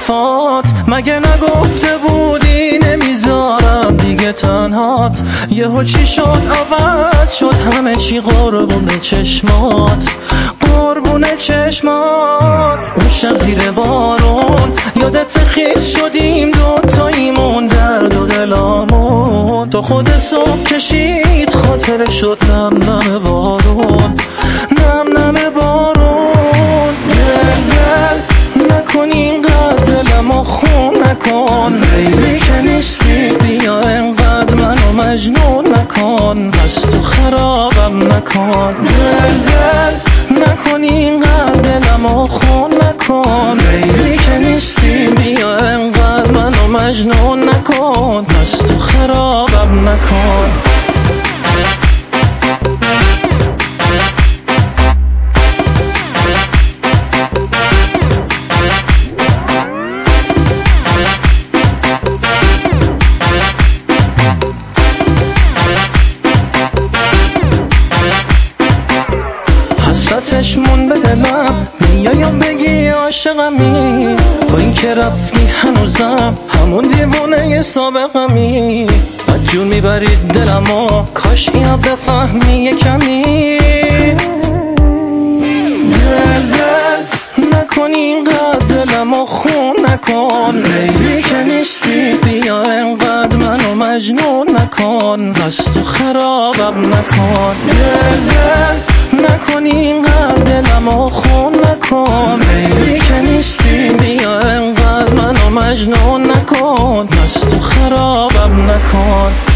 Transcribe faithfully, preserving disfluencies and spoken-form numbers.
وفات، مگه نگفته بودی نمیذارم دیگه تنهات؟ یهو چی شد عوض شد همه چی قربون چشمات، قربون چشمات. اون شب زیر بارون یادت خیز شدیم دوتاییمون، درد و دلامون تا خود صبح کشید خاطر شد نم نم بارون، نم نم بارون. دل دل نکن اینقدر دلمو خون نکن، بیبی که نیستی بیا اینقدر منو مجنون نکن، پس تو خرابم نکن. دل دل نکن اینقدر دلمو خون نکن، بیبی که نیستی بیا اینقدر منو مجنون نکن، پس تو خرابم نکن. حسرتش مون به دلم، میایم بگی عاشقمی، با این که رفتی هنوزم همون دیوونه سابقمی. بدجور میبرید دلمو، کاش اینو بفهمی یه کمی. دل دل نکن اینقدر دلمو خون نکن، بیبی که نیستی بیا اینقدر منو مجنون نکن، پس تو خرابم نکن. دل دل نکن اینقدر دلمو خون نکن، بیبی که نیستی بیا اینقدر منو مجنون نکن، پس تو خرابم نکن.